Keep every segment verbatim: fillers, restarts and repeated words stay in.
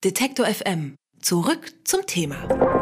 Detektor F M. Zurück zum Thema.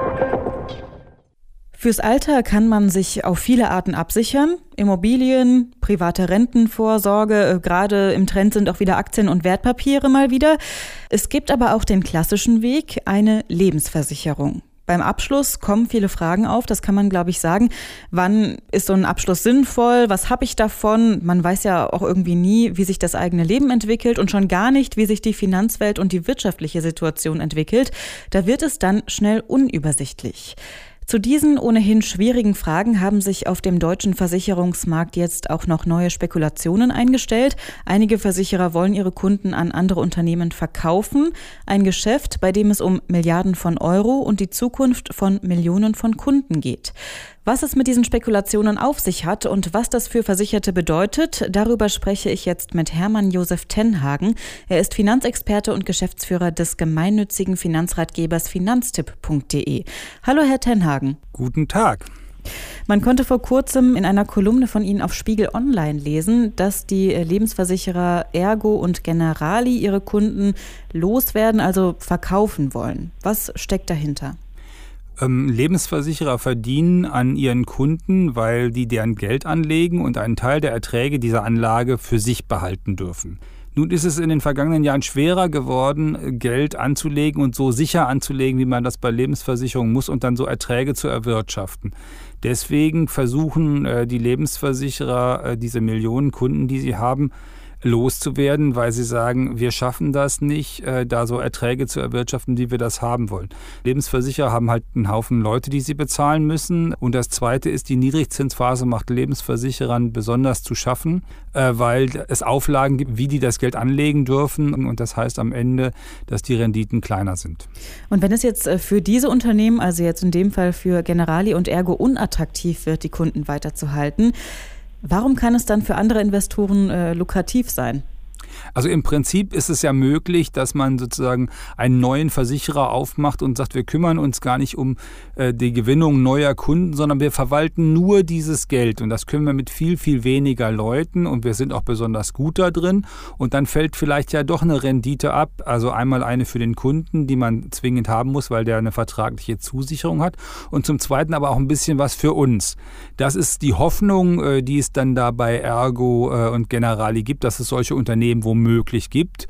Fürs Alter kann man sich auf viele Arten absichern. Immobilien, private Rentenvorsorge, gerade im Trend sind auch wieder Aktien und Wertpapiere mal wieder. Es gibt aber auch den klassischen Weg, eine Lebensversicherung. Beim Abschluss kommen viele Fragen auf, das kann man, glaube ich, sagen. Wann ist so ein Abschluss sinnvoll? Was habe ich davon? Man weiß ja auch irgendwie nie, wie sich das eigene Leben entwickelt und schon gar nicht, wie sich die Finanzwelt und die wirtschaftliche Situation entwickelt. Da wird es dann schnell unübersichtlich. Zu diesen ohnehin schwierigen Fragen haben sich auf dem deutschen Versicherungsmarkt jetzt auch noch neue Spekulationen eingestellt. Einige Versicherer wollen ihre Kunden an andere Unternehmen verkaufen. Ein Geschäft, bei dem es um Milliarden von Euro und die Zukunft von Millionen von Kunden geht. Was es mit diesen Spekulationen auf sich hat und was das für Versicherte bedeutet, darüber spreche ich jetzt mit Hermann Josef Tenhagen. Er ist Finanzexperte und Geschäftsführer des gemeinnützigen Finanzratgebers finanztipp punkt de. Hallo Herr Tenhagen. Guten Tag. Man konnte vor kurzem in einer Kolumne von Ihnen auf Spiegel Online lesen, dass die Lebensversicherer Ergo und Generali ihre Kunden loswerden, also verkaufen wollen. Was steckt dahinter? Ähm, Lebensversicherer verdienen an ihren Kunden, weil die deren Geld anlegen und einen Teil der Erträge dieser Anlage für sich behalten dürfen. Nun ist es in den vergangenen Jahren schwerer geworden, Geld anzulegen und so sicher anzulegen, wie man das bei Lebensversicherungen muss und dann so Erträge zu erwirtschaften. Deswegen versuchen äh, die Lebensversicherer, äh, diese Millionen Kunden, die sie haben, loszuwerden, weil sie sagen, wir schaffen das nicht, äh, da so Erträge zu erwirtschaften, wie wir das haben wollen. Lebensversicherer haben halt einen Haufen Leute, die sie bezahlen müssen. Und das Zweite ist, die Niedrigzinsphase macht Lebensversicherern besonders zu schaffen, äh, weil es Auflagen gibt, wie die das Geld anlegen dürfen. Und das heißt am Ende, dass die Renditen kleiner sind. Und wenn es jetzt für diese Unternehmen, also jetzt in dem Fall für Generali und Ergo, unattraktiv wird, die Kunden weiterzuhalten, warum kann es dann für andere Investoren äh, lukrativ sein? Also im Prinzip ist es ja möglich, dass man sozusagen einen neuen Versicherer aufmacht und sagt, wir kümmern uns gar nicht um äh, die Gewinnung neuer Kunden, sondern wir verwalten nur dieses Geld. Und das können wir mit viel, viel weniger Leuten und wir sind auch besonders gut da drin. Und dann fällt vielleicht ja doch eine Rendite ab. Also einmal eine für den Kunden, die man zwingend haben muss, weil der eine vertragliche Zusicherung hat. Und zum Zweiten aber auch ein bisschen was für uns. Das ist die Hoffnung, äh, die es dann da bei Ergo äh, und Generali gibt, dass es solche Unternehmen womöglich gibt.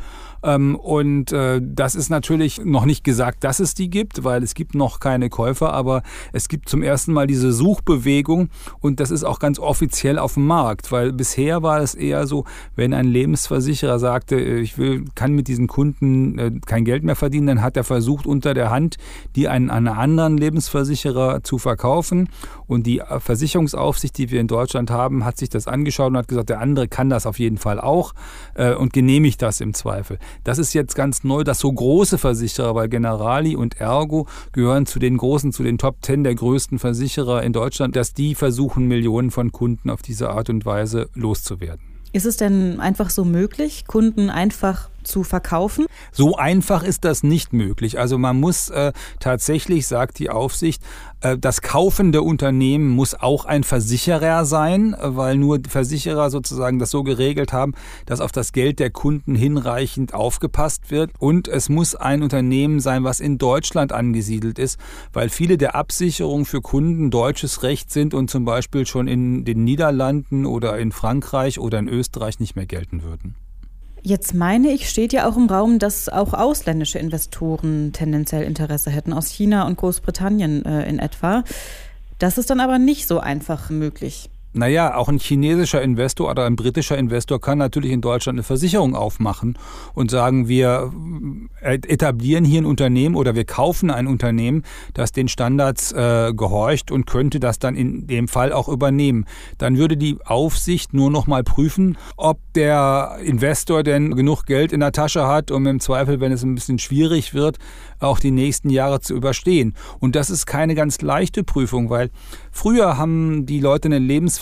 Und das ist natürlich noch nicht gesagt, dass es die gibt, weil es gibt noch keine Käufer, aber es gibt zum ersten Mal diese Suchbewegung und das ist auch ganz offiziell auf dem Markt, weil bisher war es eher so, wenn ein Lebensversicherer sagte, ich will, kann mit diesen Kunden kein Geld mehr verdienen, dann hat er versucht, unter der Hand die an einen anderen Lebensversicherer zu verkaufen und die Versicherungsaufsicht, die wir in Deutschland haben, hat sich das angeschaut und hat gesagt, der andere kann das auf jeden Fall auch und genehmigt das im Zweifel. Das ist jetzt ganz neu, dass so große Versicherer, weil Generali und Ergo gehören zu den großen, zu den Top Ten der größten Versicherer in Deutschland, dass die versuchen, Millionen von Kunden auf diese Art und Weise loszuwerden. Ist es denn einfach so möglich, Kunden einfach zu verkaufen? So einfach ist das nicht möglich. Also man muss äh, tatsächlich, sagt die Aufsicht, äh, das kaufende Unternehmen muss auch ein Versicherer sein, äh, weil nur Versicherer sozusagen das so geregelt haben, dass auf das Geld der Kunden hinreichend aufgepasst wird. Und es muss ein Unternehmen sein, was in Deutschland angesiedelt ist, weil viele der Absicherungen für Kunden deutsches Recht sind und zum Beispiel schon in den Niederlanden oder in Frankreich oder in Österreich nicht mehr gelten würden. Jetzt meine ich, steht ja auch im Raum, dass auch ausländische Investoren tendenziell Interesse hätten, aus China und Großbritannien äh, in etwa. Das ist dann aber nicht so einfach möglich. Naja, auch ein chinesischer Investor oder ein britischer Investor kann natürlich in Deutschland eine Versicherung aufmachen und sagen, wir etablieren hier ein Unternehmen oder wir kaufen ein Unternehmen, das den Standards äh, gehorcht und könnte das dann in dem Fall auch übernehmen. Dann würde die Aufsicht nur noch mal prüfen, ob der Investor denn genug Geld in der Tasche hat, um im Zweifel, wenn es ein bisschen schwierig wird, auch die nächsten Jahre zu überstehen. Und das ist keine ganz leichte Prüfung, weil früher haben die Leute eine Lebensversicherung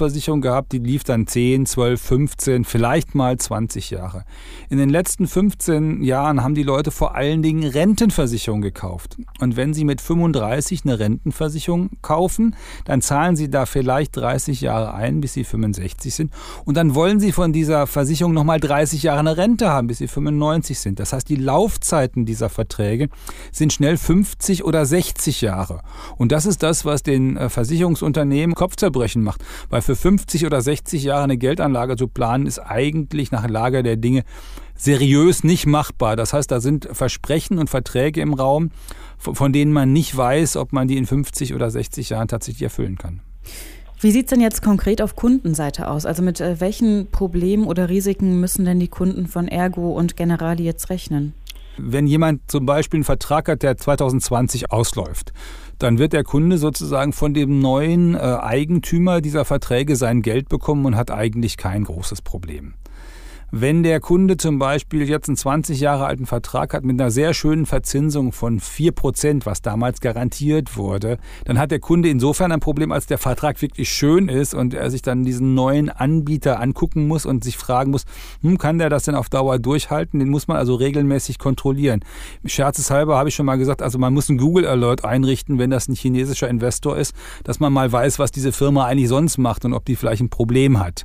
Lebensversicherung gehabt, die lief dann zehn, zwölf, fünfzehn, vielleicht mal zwanzig Jahre. In den letzten fünfzehn Jahren haben die Leute vor allen Dingen Rentenversicherungen gekauft. Und wenn sie mit fünfunddreißig eine Rentenversicherung kaufen, dann zahlen sie da vielleicht dreißig Jahre ein, bis sie fünfundsechzig sind. Und dann wollen sie von dieser Versicherung nochmal dreißig Jahre eine Rente haben, bis sie fünfundneunzig sind. Das heißt, die Laufzeiten dieser Verträge sind schnell fünfzig oder sechzig Jahre. Und das ist das, was den Versicherungsunternehmen Kopfzerbrechen macht. Weil für fünfzig oder sechzig Jahre eine Geldanlage zu planen, ist eigentlich nach Lage der Dinge seriös nicht machbar. Das heißt, da sind Versprechen und Verträge im Raum, von denen man nicht weiß, ob man die in fünfzig oder sechzig Jahren tatsächlich erfüllen kann. Wie sieht es denn jetzt konkret auf Kundenseite aus? Also mit äh, welchen Problemen oder Risiken müssen denn die Kunden von Ergo und Generali jetzt rechnen? Wenn jemand zum Beispiel einen Vertrag hat, der zwanzig zwanzig ausläuft, dann wird der Kunde sozusagen von dem neuen äh, Eigentümer dieser Verträge sein Geld bekommen und hat eigentlich kein großes Problem. Wenn der Kunde zum Beispiel jetzt einen zwanzig Jahre alten Vertrag hat mit einer sehr schönen Verzinsung von vier Prozent, was damals garantiert wurde, dann hat der Kunde insofern ein Problem, als der Vertrag wirklich schön ist und er sich dann diesen neuen Anbieter angucken muss und sich fragen muss, hm, kann der das denn auf Dauer durchhalten? Den muss man also regelmäßig kontrollieren. Scherzeshalber habe ich schon mal gesagt, also man muss einen Google Alert einrichten, wenn das ein chinesischer Investor ist, dass man mal weiß, was diese Firma eigentlich sonst macht und ob die vielleicht ein Problem hat.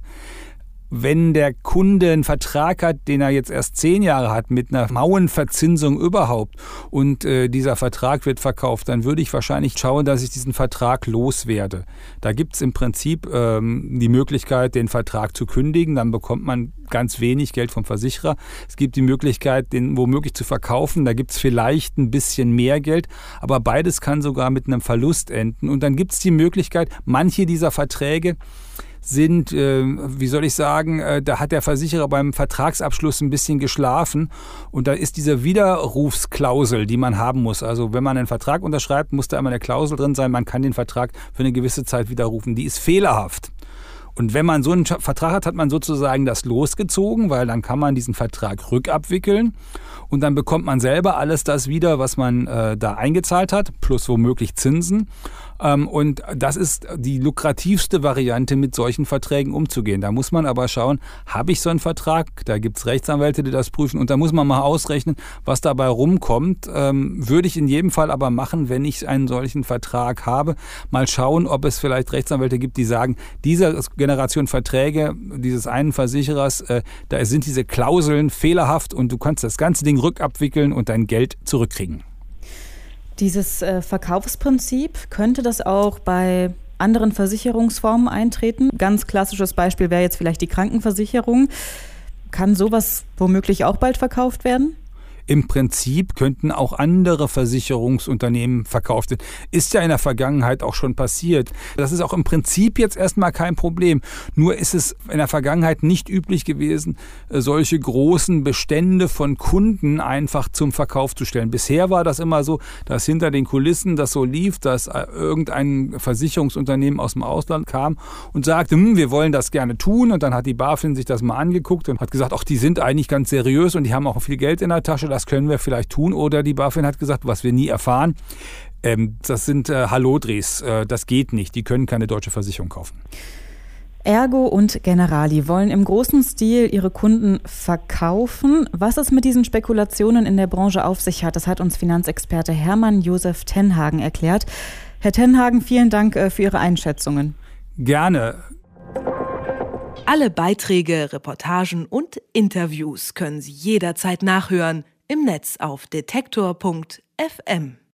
Wenn der Kunde einen Vertrag hat, den er jetzt erst zehn Jahre hat, mit einer mauen Verzinsung überhaupt und äh, dieser Vertrag wird verkauft, dann würde ich wahrscheinlich schauen, dass ich diesen Vertrag loswerde. Da gibt es im Prinzip ähm, die Möglichkeit, den Vertrag zu kündigen, dann bekommt man ganz wenig Geld vom Versicherer. Es gibt die Möglichkeit, den womöglich zu verkaufen, da gibt es vielleicht ein bisschen mehr Geld, aber beides kann sogar mit einem Verlust enden. Und dann gibt es die Möglichkeit, manche dieser Verträge sind, äh, wie soll ich sagen, äh, da hat der Versicherer beim Vertragsabschluss ein bisschen geschlafen und da ist diese Widerrufsklausel, die man haben muss. Also wenn man einen Vertrag unterschreibt, muss da immer eine Klausel drin sein, man kann den Vertrag für eine gewisse Zeit widerrufen. Die ist fehlerhaft. Und wenn man so einen Vertrag hat, hat man sozusagen das losgezogen, weil dann kann man diesen Vertrag rückabwickeln und dann bekommt man selber alles das wieder, was man äh, da eingezahlt hat, plus womöglich Zinsen. Ähm, und das ist die lukrativste Variante, mit solchen Verträgen umzugehen. Da muss man aber schauen, habe ich so einen Vertrag? Da gibt es Rechtsanwälte, die das prüfen und da muss man mal ausrechnen, was dabei rumkommt. Ähm, würde ich in jedem Fall aber machen, wenn ich einen solchen Vertrag habe. Mal schauen, ob es vielleicht Rechtsanwälte gibt, die sagen, diese Generation Verträge dieses einen Versicherers, äh, da sind diese Klauseln fehlerhaft und du kannst das ganze Ding rückabwickeln und dein Geld zurückkriegen. Dieses äh, Verkaufsprinzip, könnte das auch bei anderen Versicherungsformen eintreten? Ganz klassisches Beispiel wäre jetzt vielleicht die Krankenversicherung. Kann sowas womöglich auch bald verkauft werden? Im Prinzip könnten auch andere Versicherungsunternehmen verkauft werden. Ist ja in der Vergangenheit auch schon passiert. Das ist auch im Prinzip jetzt erstmal kein Problem. Nur ist es in der Vergangenheit nicht üblich gewesen, solche großen Bestände von Kunden einfach zum Verkauf zu stellen. Bisher war das immer so, dass hinter den Kulissen das so lief, dass irgendein Versicherungsunternehmen aus dem Ausland kam und sagte, hm, wir wollen das gerne tun. Und dann hat die BaFin sich das mal angeguckt und hat gesagt, ach, die sind eigentlich ganz seriös und die haben auch viel Geld in der Tasche. Das können wir vielleicht tun. Oder die BaFin hat gesagt, was wir nie erfahren, ähm, das sind äh, Hallodris, äh, das geht nicht. Die können keine deutsche Versicherung kaufen. Ergo und Generali wollen im großen Stil ihre Kunden verkaufen. Was es mit diesen Spekulationen in der Branche auf sich hat, das hat uns Finanzexperte Hermann Josef Tenhagen erklärt. Herr Tenhagen, vielen Dank äh, für Ihre Einschätzungen. Gerne. Alle Beiträge, Reportagen und Interviews können Sie jederzeit nachhören im Netz auf detektor punkt f m.